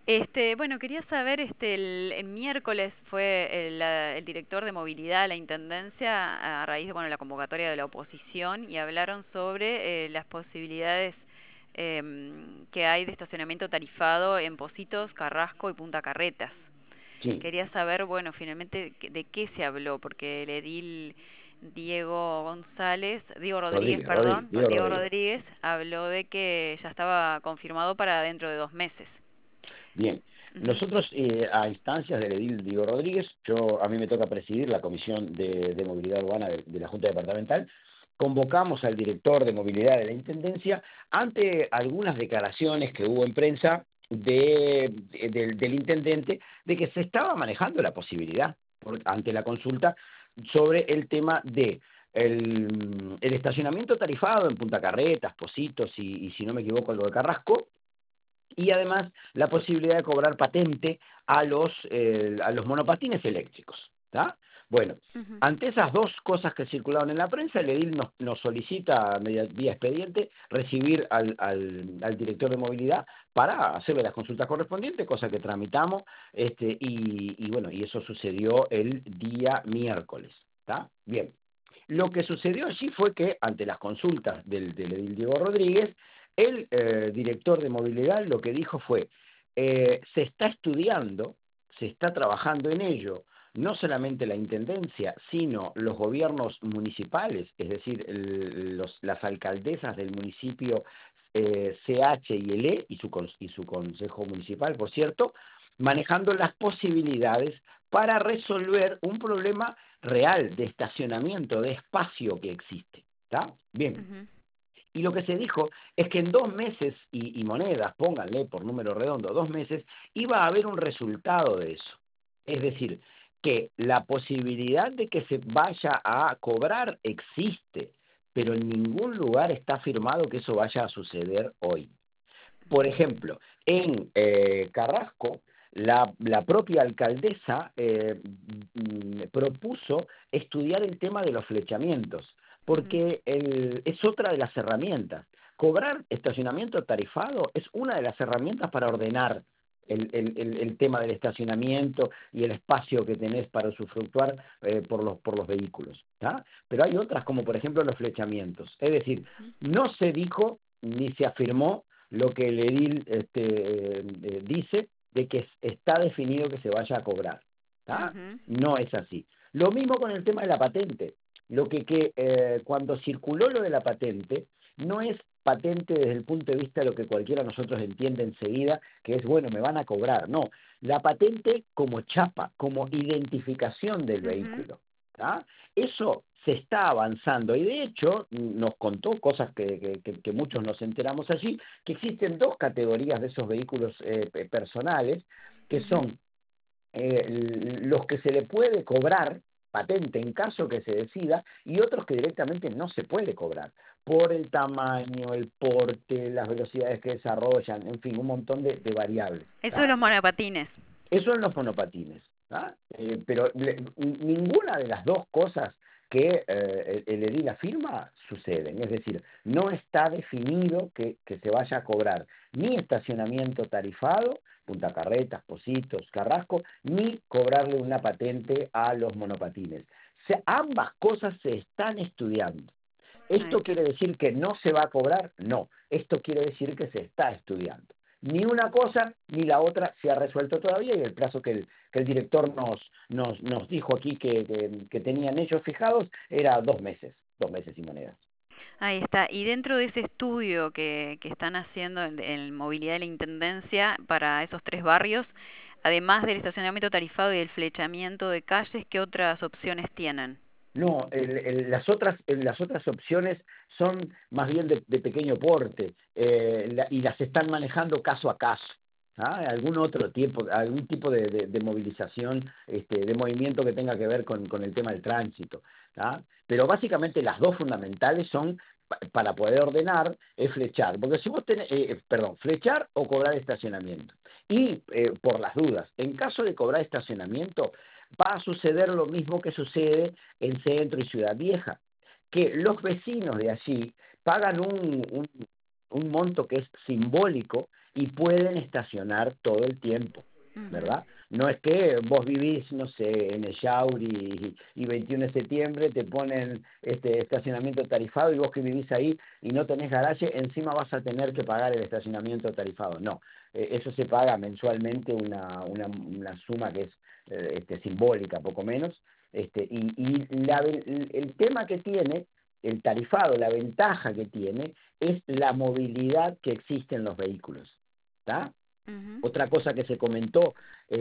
Bueno, quería saber, el miércoles fue el director de movilidad de la Intendencia a raíz de, bueno, la convocatoria de la oposición y hablaron sobre las posibilidades que hay de estacionamiento tarifado en Pocitos, Carrasco y Punta Carretas. Sí, Quería saber, bueno, finalmente de qué se habló, porque el edil Diego Rodríguez, perdón, Diego Diego Rodríguez. Rodríguez habló de que ya estaba confirmado para dentro de 2 meses. Bien, Ujú. nosotros a instancias del edil Diego Rodríguez, a mí me toca presidir la Comisión de Movilidad Urbana de la Junta Departamental, convocamos al director de movilidad de la Intendencia ante algunas declaraciones que hubo en prensa del intendente de que se estaba manejando la posibilidad ante la consulta sobre el tema de el estacionamiento tarifado en Punta Carretas, Pocitos y si no me equivoco, lo de Carrasco, y además la posibilidad de cobrar patente a los monopatines eléctricos. ¿Tá? Bueno, Ujú. ante esas dos cosas que circularon en la prensa, el edil nos solicita, vía expediente, recibir al director de movilidad para hacerle las consultas correspondientes, cosa que tramitamos, bueno, y eso sucedió el día miércoles. ¿Tá? Bien. Lo que sucedió allí fue que, ante las consultas del edil Diego Rodríguez, el director de movilidad lo que dijo fue, se está estudiando, se está trabajando en ello, no solamente la Intendencia, sino los gobiernos municipales, es decir, las alcaldesas del municipio CH y el E y su consejo municipal, por cierto, manejando las posibilidades para resolver un problema real de estacionamiento, de espacio que existe. ¿Está? Bien. Ujú. Y lo que se dijo es que en 2 meses y monedas, pónganle por número redondo, 2 meses, iba a haber un resultado de eso. Es decir, que la posibilidad de que se vaya a cobrar existe, pero en ningún lugar está afirmado que eso vaya a suceder hoy. Por ejemplo, en Carrasco, la propia alcaldesa propuso estudiar el tema de los flechamientos, Ujú. porque es otra de las herramientas. Cobrar estacionamiento tarifado es una de las herramientas para ordenar el tema del estacionamiento y el espacio que tenés para usufructuar por los vehículos. ¿Tá? Pero hay otras, como por ejemplo los flechamientos. Es decir, no se dijo ni se afirmó lo que el edil dice de que está definido que se vaya a cobrar. ¿Tá? Ujú. No es así. Lo mismo con el tema de la patente. Cuando circuló lo de la patente, no es patente desde el punto de vista de lo que cualquiera de nosotros entiende enseguida, que es, bueno, me van a cobrar. No, la patente como chapa, como identificación del Ujú. vehículo. ¿Tá? Eso se está avanzando y de hecho nos contó cosas que muchos nos enteramos allí, que existen dos categorías de esos vehículos personales, que Ujú. son los que se le puede cobrar patente en caso que se decida y otros que directamente no se puede cobrar por el tamaño, el porte, las velocidades que desarrollan, en fin, un montón de variables. Eso de ¿Tá? los monopatines. Eso en los monopatines. ¿Ah? Pero ninguna de las dos cosas que el edil afirma suceden. Es decir, no está definido que se vaya a cobrar ni estacionamiento tarifado, Punta Carretas, Pocitos, Carrasco, ni cobrarle una patente a los monopatines. Ambas cosas se están estudiando. Ahí ¿Esto está. quiere decir que no se va a cobrar? No, esto quiere decir que se está estudiando. Ni una cosa ni la otra se ha resuelto todavía y el plazo que el director nos dijo aquí que tenían ellos fijados era 2 meses y monedas. Ahí está. Y dentro de ese estudio que están haciendo en movilidad de la Intendencia para esos 3 barrios, además del estacionamiento tarifado y del flechamiento de calles, ¿qué otras opciones tienen? No, las otras opciones son más bien de pequeño porte y las están manejando caso a caso. ¿Ah? Algún tipo de movilización, de movimiento que tenga que ver con el tema del tránsito. ¿Ah? Pero básicamente las dos fundamentales son para poder ordenar es flechar, porque si vos tenés, perdón, flechar o cobrar estacionamiento. Y por las dudas, en caso de cobrar estacionamiento, va a suceder lo mismo que sucede en Centro y Ciudad Vieja, que los vecinos de allí pagan un monto que es simbólico y pueden estacionar todo el tiempo, Ujú. ¿verdad? No es que vos vivís, no sé, en el Yauri y 21 de septiembre te ponen este estacionamiento tarifado y vos que vivís ahí y no tenés garaje, encima vas a tener que pagar el estacionamiento tarifado. No, eso se paga mensualmente una suma que es simbólica, poco menos. El tema que tiene, el tarifado, la ventaja que tiene, es la movilidad que existe en los vehículos. ¿Está? Ujú. Otra cosa que se comentó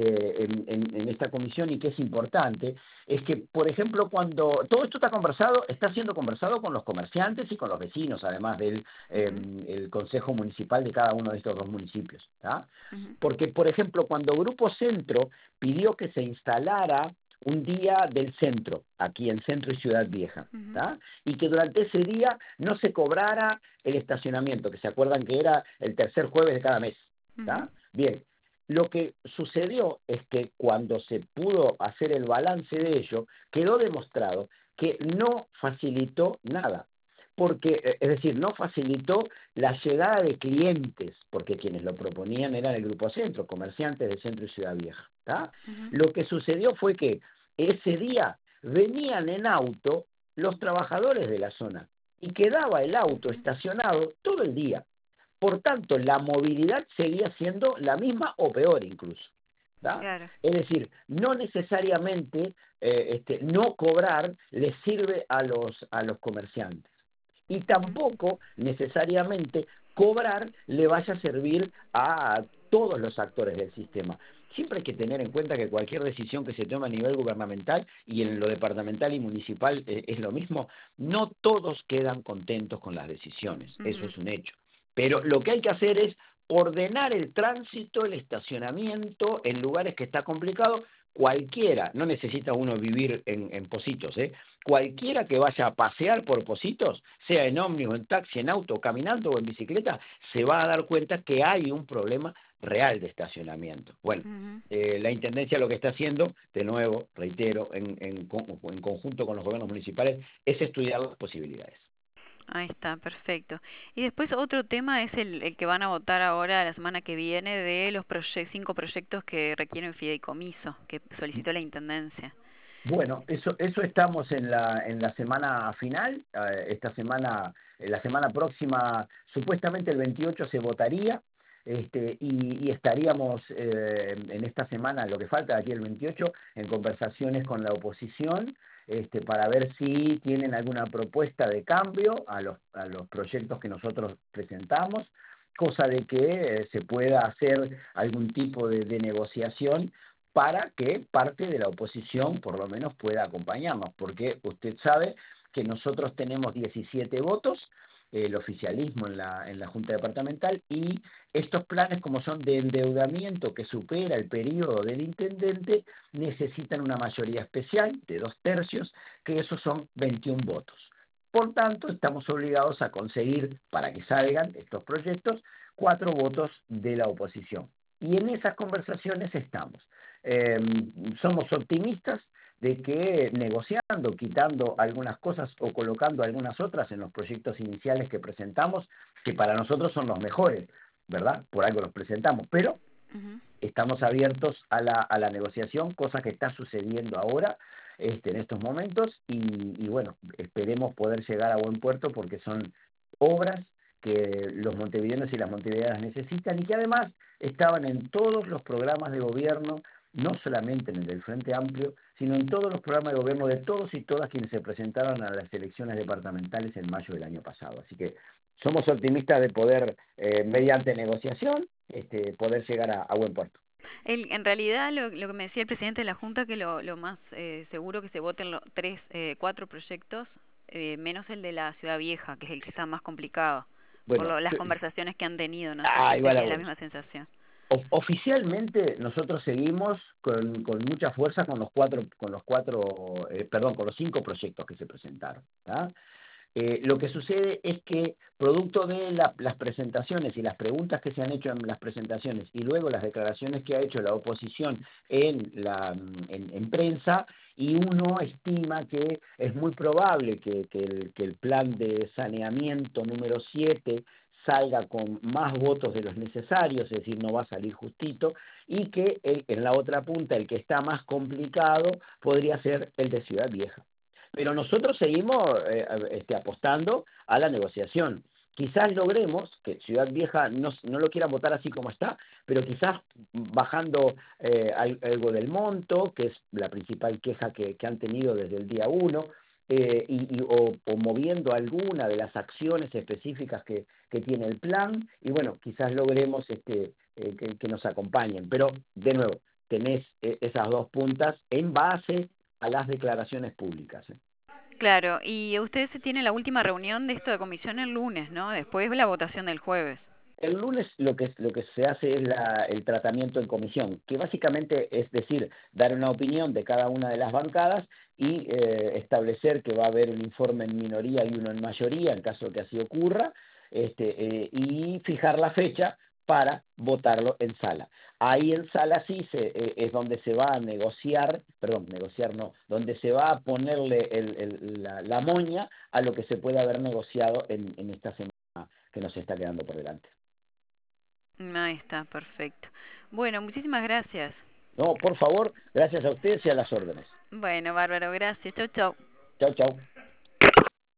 en esta comisión y que es importante es que, por ejemplo, cuando todo esto está siendo conversado con los comerciantes y con los vecinos, además del Ujú. el consejo municipal de cada uno de estos dos municipios, ¿tá? Ujú. Porque, por ejemplo, cuando Grupo Centro pidió que se instalara un día del centro, aquí en Centro y Ciudad Vieja, Ujú. ¿tá? Y que durante ese día no se cobrara el estacionamiento, que se acuerdan que era el tercer jueves de cada mes, Ujú. ¿tá? Bien, lo que sucedió es que cuando se pudo hacer el balance de ello, quedó demostrado que no facilitó nada, porque, es decir, no facilitó la llegada de clientes, porque quienes lo proponían eran el Grupo Centro, comerciantes de Centro y Ciudad Vieja, ¿tá? Ujú. Lo que sucedió fue que ese día venían en auto los trabajadores de la zona y quedaba el auto Ujú. estacionado todo el día. Por tanto, la movilidad seguía siendo la misma o peor incluso, ¿tá? Claro. Es decir, no necesariamente no cobrar les sirve a los comerciantes y Ujú. tampoco necesariamente cobrar le vaya a servir a todos los actores del sistema. Siempre hay que tener en cuenta que cualquier decisión que se tome a nivel gubernamental y en lo departamental y municipal es lo mismo, no todos quedan contentos con las decisiones, eso Ujú. es un hecho. Pero lo que hay que hacer es ordenar el tránsito, el estacionamiento en lugares que está complicado. Cualquiera, no necesita uno vivir en Positos, cualquiera que vaya a pasear por Positos, sea en ómnibus, en taxi, en auto, caminando o en bicicleta, se va a dar cuenta que hay un problema real de estacionamiento. Bueno, Ujú. la Intendencia lo que está haciendo, de nuevo, reitero, en conjunto con los gobiernos municipales, es estudiar las posibilidades. Ahí está, perfecto. Y después otro tema es el que van a votar ahora la semana que viene de los 5 proyectos que requieren fideicomiso, que solicitó la Intendencia. Bueno, eso estamos en la semana final. Esta semana, la semana próxima, supuestamente el 28 se votaría, y estaríamos en esta semana, lo que falta de aquí el 28, en conversaciones con la oposición, para ver si tienen alguna propuesta de cambio a los proyectos que nosotros presentamos, cosa de que se pueda hacer algún tipo de negociación para que parte de la oposición por lo menos pueda acompañarnos, porque usted sabe que nosotros tenemos 17 votos, el oficialismo en la Junta Departamental, y estos planes, como son de endeudamiento que supera el periodo del intendente, necesitan una mayoría especial de 2/3, que esos son 21 votos. Por tanto, estamos obligados a conseguir, para que salgan estos proyectos, 4 votos de la oposición. Y en esas conversaciones estamos. Eh, Somos optimistas de que negociando, quitando algunas cosas o colocando algunas otras en los proyectos iniciales que presentamos, que para nosotros son los mejores, ¿verdad? Por algo los presentamos, pero Ujú. estamos abiertos a la negociación, cosa que está sucediendo ahora, en estos momentos, y bueno, esperemos poder llegar a buen puerto porque son obras que los montevideanos y las montevideanas necesitan y que además estaban en todos los programas de gobierno, no solamente en el del Frente Amplio, sino en todos los programas de gobierno de todos y todas quienes se presentaron a las elecciones departamentales en mayo del año pasado. Así que somos optimistas de poder, mediante negociación, poder llegar a buen puerto. En realidad, lo que me decía el presidente de la Junta, que lo más seguro que se voten 4 proyectos, menos el de la Ciudad Vieja, que es el que está más complicado, por Bueno, las conversaciones que han tenido. No sé si usted igual a tiene la vos. misma sensación. Oficialmente nosotros seguimos con mucha fuerza con los 5 proyectos que se presentaron, ¿tá? Lo que sucede es que producto de las presentaciones y las preguntas que se han hecho en las presentaciones y luego las declaraciones que ha hecho la oposición en prensa, y uno estima que es muy probable que el plan de saneamiento número 7 salga con más votos de los necesarios, es decir, no va a salir justito, y que en la otra punta, el que está más complicado, podría ser el de Ciudad Vieja. Pero nosotros seguimos apostando a la negociación. Quizás logremos que Ciudad Vieja no lo quiera votar así como está, pero quizás bajando algo del monto, que es la principal queja que han tenido desde el día uno, o moviendo alguna de las acciones específicas que tiene el plan, y bueno, quizás logremos que nos acompañen. Pero, de nuevo, tenés esas dos puntas en base a las declaraciones públicas. Claro, y ustedes se tienen la última reunión de esto de comisión el lunes, ¿no? Después la votación del jueves. El lunes lo que se hace es el tratamiento en comisión, que básicamente es decir, dar una opinión de cada una de las bancadas y establecer que va a haber un informe en minoría y uno en mayoría, en caso de que así ocurra, y fijar la fecha para votarlo en sala. Ahí en sala sí es donde se va a negociar, perdón, negociar no, donde se va a ponerle la moña a lo que se puede haber negociado en esta semana que nos está quedando por delante. Ahí está, perfecto. Bueno, muchísimas gracias. No, por favor, gracias a ustedes y a las órdenes. Bueno, bárbaro, gracias. Chau, chau. Chau, chau.